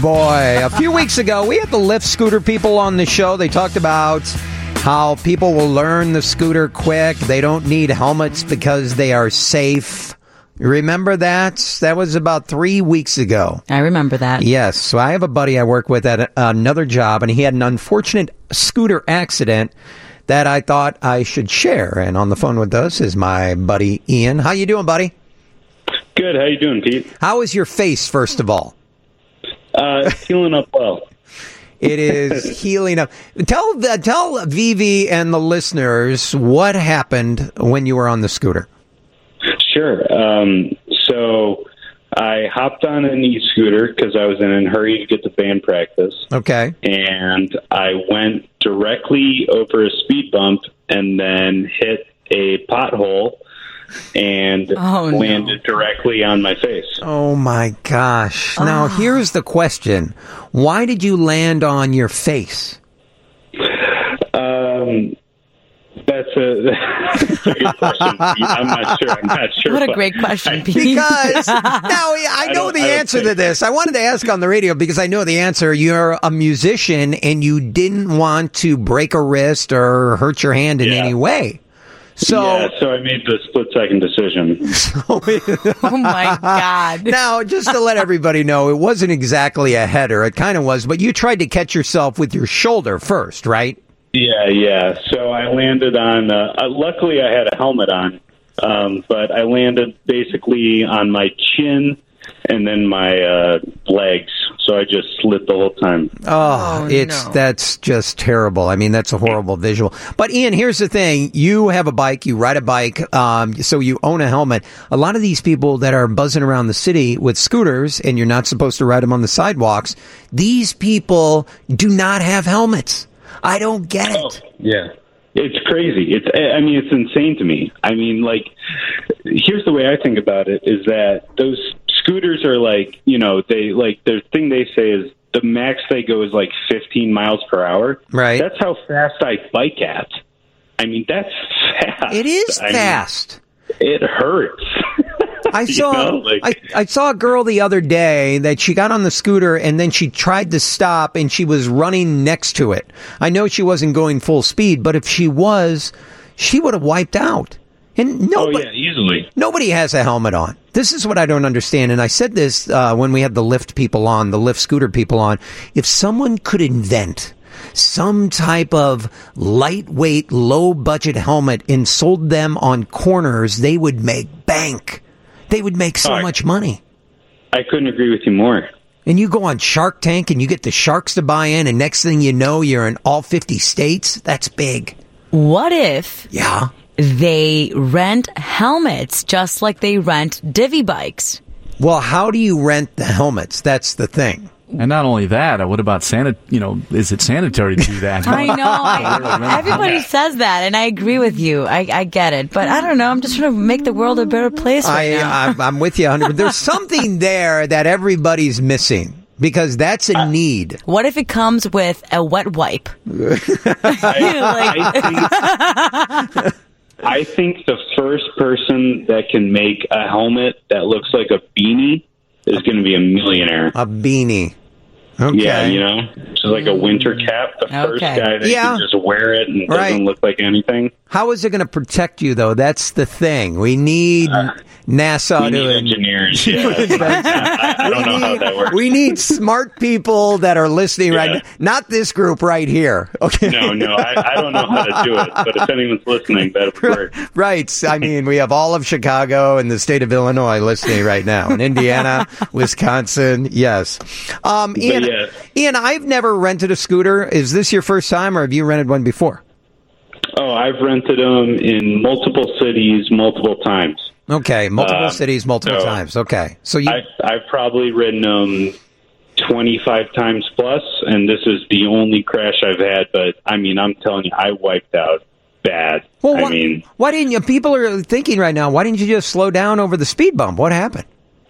boy. A few weeks ago, we had the Lyft scooter people on the show. They talked about how people will learn the scooter quick. They don't need helmets because they are safe. You remember that? That was about 3 weeks ago. I remember that. Yes. So I have a buddy I work with at another job, and he had an unfortunate scooter accident that I thought I should share. And on the phone with us is my buddy Ian. How you doing, buddy? Good. How you doing, Pete? How is your face, first of all? Healing up well. It is healing up. Tell Vivi and the listeners what happened when you were on the scooter. Sure. So I hopped on an e-scooter because I was in a hurry to get to band practice. Okay. And I went directly over a speed bump and then hit a pothole and landed directly on my face. Oh, my gosh. Now, here's the question. Why did you land on your face? That's a good question, Pete. I'm not sure. What a great question, Pete. Because now I know the answer to this. I wanted to ask on the radio because I know the answer. You're a musician and you didn't want to break a wrist or hurt your hand in any way. So I made the split-second decision. Oh, my God. Now, just to let everybody know, it wasn't exactly a header. It kind of was, but you tried to catch yourself with your shoulder first, right? Yeah. So I landed on, luckily I had a helmet on, but I landed basically on my chin and then my legs. So I just slid the whole time. That's just terrible. I mean, that's a horrible visual. But Ian, here's the thing. You have a bike, you ride a bike, so you own a helmet. A lot of these people that are buzzing around the city with scooters, and you're not supposed to ride them on the sidewalks, these people do not have helmets. I don't get it. Oh, yeah. It's crazy. It's insane to me. I mean, like, here's the way I think about it is that those scooters are like, the thing they say is the max they go is like 15 miles per hour. Right. That's how fast I bike at. I mean, that's fast. It is fast. It hurts. I saw a girl the other day that she got on the scooter and then she tried to stop and she was running next to it. I know she wasn't going full speed, but if she was, she would have wiped out. And easily. Nobody has a helmet on. This is what I don't understand. And I said this when we had the Lyft people on, the Lyft scooter people on. If someone could invent some type of lightweight, low-budget helmet and sold them on corners, they would make bank. They would make so much money. I couldn't agree with you more. And you go on Shark Tank and you get the sharks to buy in, and next thing you know, you're in all 50 states. That's big. What if they rent helmets just like they rent divvy bikes? Well, how do you rent the helmets? That's the thing. And not only that, what about is it sanitary to do that? I know. Everybody says that, and I agree with you. I get it. But I don't know. I'm just trying to make the world a better place now. I'm with you 100%. There's something there that everybody's missing because that's a need. What if it comes with a wet wipe? I think the first person that can make a helmet that looks like a beanie is going to be a millionaire. A beanie. Okay. Yeah, just like a winter cap. The first guy that can just wear it and doesn't look like anything. How is it going to protect you, though? That's the thing. We need NASA to engineers. I don't know how that works. We need smart people that are listening right now. Not this group right here. Okay. No. I don't know how to do it, but if anyone's listening, that would work. Right. I mean, we have all of Chicago and the state of Illinois listening right now, and Indiana, Wisconsin. Yes. Ian, I've never rented a scooter. Is this your first time, or have you rented one before? Oh, I've rented them in multiple cities, multiple times. Okay, multiple cities, multiple times. Okay, so I've probably ridden them 25 times plus, and this is the only crash I've had. But I mean, I'm telling you, I wiped out bad. Well, why didn't you? People are thinking right now, why didn't you just slow down over the speed bump? What happened?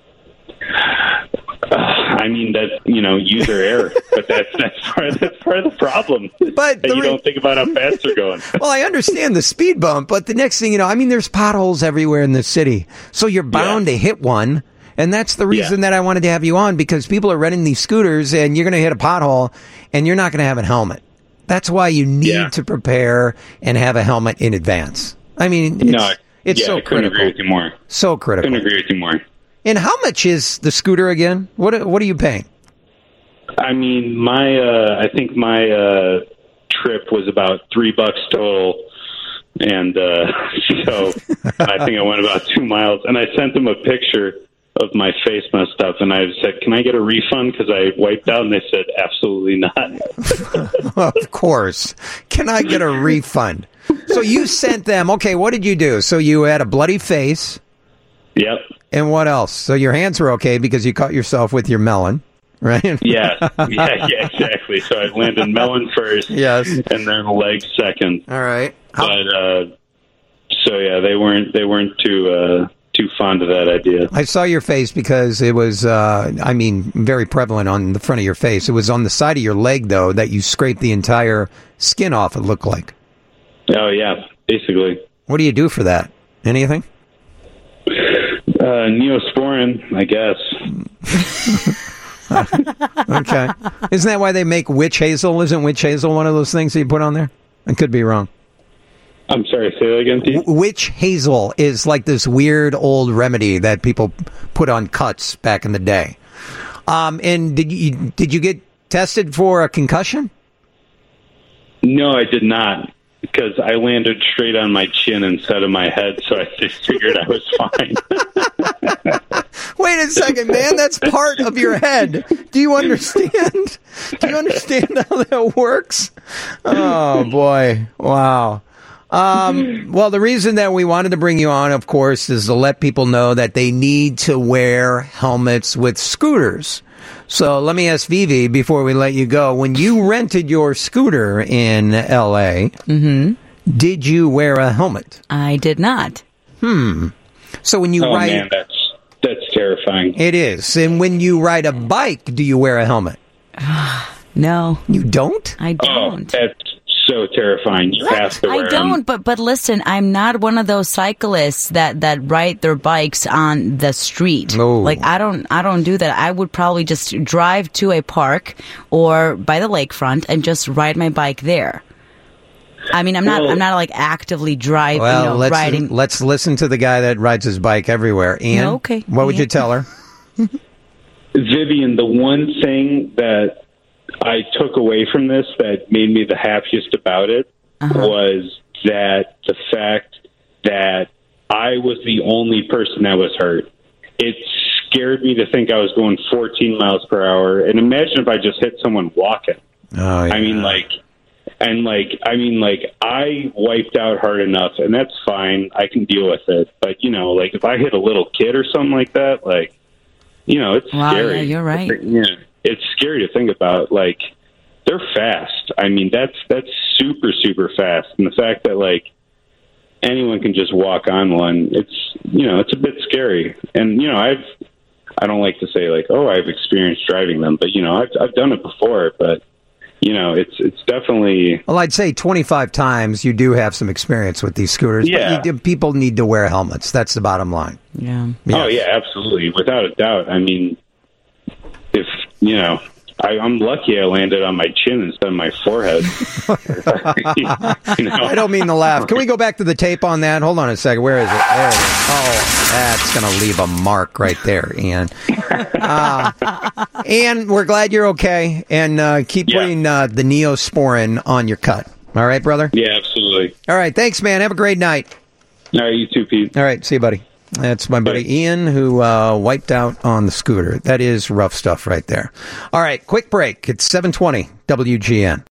I mean, that's, user error, but that's part of the problem. But you don't think about how fast they're going. Well, I understand the speed bump, but the next thing you know, there's potholes everywhere in the city. So you're bound to hit one. And that's the reason that I wanted to have you on, because people are renting these scooters and you're going to hit a pothole and you're not going to have a helmet. That's why you need to prepare and have a helmet in advance. I mean, it's so critical. I couldn't agree with you more. So critical. Couldn't agree with you more. And how much is the scooter again? What are you paying? I mean, I think my trip was about $3 total. And so I think I went about 2 miles, and I sent them a picture of my face messed up, and I said, "Can I get a refund? Because I wiped out." And they said, "Absolutely not." Of course. Can I get a refund? So you sent them. Okay, what did you do? So you had a bloody face. Yep. And what else? So your hands were okay because you cut yourself with your melon, right? Yeah, exactly. So I landed melon first, yes, and then legs second. All right. But so yeah, they weren't too fond of that idea. I saw your face because it was, very prevalent on the front of your face. It was on the side of your leg, though, that you scraped the entire skin off, it looked like. Oh, yeah, basically. What do you do for that? Anything? Neosporin, I guess. Okay. Isn't that why they make witch hazel? Isn't witch hazel one of those things that you put on there? I could be wrong. I'm sorry, say that again, Pete? Witch hazel is like this weird old remedy that people put on cuts back in the day. And did you get tested for a concussion? No, I did not, because I landed straight on my chin instead of my head, so I just figured I was fine. Wait a second, man. That's part of your head. Do you understand? Do you understand how that works? Oh, boy. Wow. Well, the reason that we wanted to bring you on, of course, is to let people know that they need to wear helmets with scooters. So let me ask Vivi before we let you go. When you rented your scooter in L.A., did you wear a helmet? I did not. So when you ride... man, that's terrifying. It is. And when you ride a bike, do you wear a helmet? No. You don't? I don't. Oh, that's so terrifying. You have to wear them. But listen, I'm not one of those cyclists that ride their bikes on the street. Oh. Like I don't do that. I would probably just drive to a park or by the lakefront and just ride my bike there. I mean, I'm not like actively driving, riding. Let's listen to the guy that rides his bike everywhere. Ian, okay. What would you tell her? Vivian, the one thing that I took away from this that made me the happiest about it was that the fact that I was the only person that was hurt. It scared me to think I was going 14 miles per hour. And imagine if I just hit someone walking. Oh, yeah. I wiped out hard enough, and that's fine. I can deal with it. But, if I hit a little kid or something like that, it's scary. Yeah, you're right. Yeah. It's scary to think about. They're fast. I mean, that's super, super fast. And the fact that, anyone can just walk on one, it's a bit scary. And, I don't like to say, I've experienced driving them. But, I've done it before. But, it's definitely... Well, I'd say 25 times you do have some experience with these scooters. Yeah. But people need to wear helmets. That's the bottom line. Yeah. Oh, yeah, absolutely. Without a doubt. I mean... If, I'm lucky I landed on my chin instead of my forehead. I don't mean to laugh. Can we go back to the tape on that? Hold on a second. Where is it? There it is. Oh, that's going to leave a mark right there, Ian. Ian, we're glad you're okay. And keep putting the Neosporin on your cut. All right, brother? Yeah, absolutely. All right. Thanks, man. Have a great night. All right, you too, Pete. All right. See you, buddy. That's my buddy Ian, who wiped out on the scooter. That is rough stuff right there. All right, quick break. It's 7:20 WGN.